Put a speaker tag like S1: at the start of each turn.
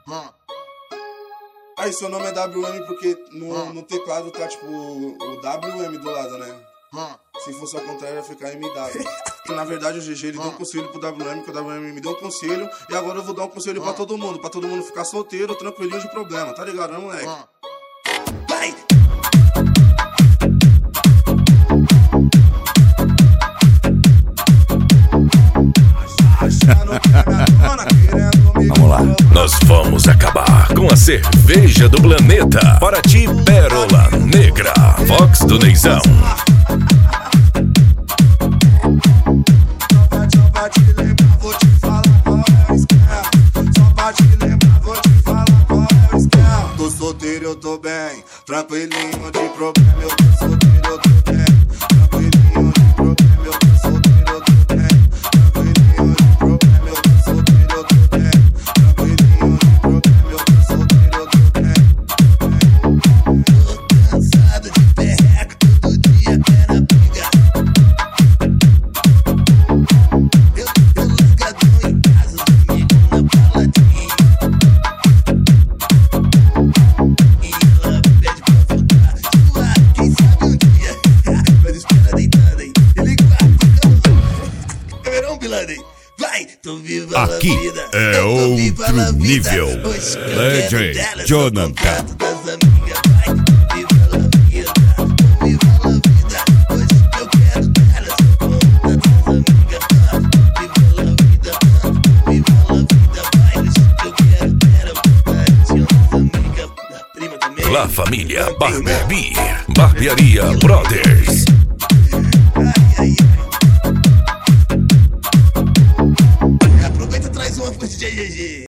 S1: Aí seu nome é WM porque no teclado tá tipo o WM do lado, né? Se fosse ao contrário ia ficar MW. Na verdade o GG ele deu um conselho pro WM, que o WM me deu um conselho. E agora eu vou dar um conselho pra todo mundo ficar solteiro, tranquilinho de problema, tá ligado, né, moleque?
S2: Vai!
S3: Vamos lá. Nós vamos acabar com a cerveja do planeta. Para ti, Pérola Negra, Vox do Neizão.
S1: Só pra te lembrar, vou te falar qual é o esquema. Só pra te lembrar, vou te falar qual é o esquema. Tô solteiro, eu tô bem, tranquilinho de problema. Eu tô solteiro, eu tô bem, tranquilinho de problema. Eu tô solteiro, eu tô bem, tranquilinho de problema. Eu tô solteiro, eu tô bem, tranquilinho de problema. Eu tô solteiro, eu tô bem.
S2: Tô cansado de perreco, todo dia é na briga. Eu largadão em casa, os amigos na baladinha. E ela pede pra voltar, suar, quem sabe um dia. Mas espera deitada aí, ele guarda, verão Biladei. Vai, tô viva a
S3: Aqui
S2: vida.
S3: é
S2: Eu tô viva
S3: outro
S2: a vida.
S3: nível.
S2: Hoje eu
S3: Legend
S2: quero delas,
S3: Jonathan.
S2: o contato das amigas. Vai, tô viva a vida. Tô viva a vida. Hoje eu quero delas, o contato das amigas. Tô viva a vida. Tô viva a vida. Vai, hoje eu quero delas, o contato das amigas. Da prima também.
S3: La Família Barbearia, Barbearia Brothers.
S2: Ai, ai, ai. Aproveita e traz uma pro DJ GG.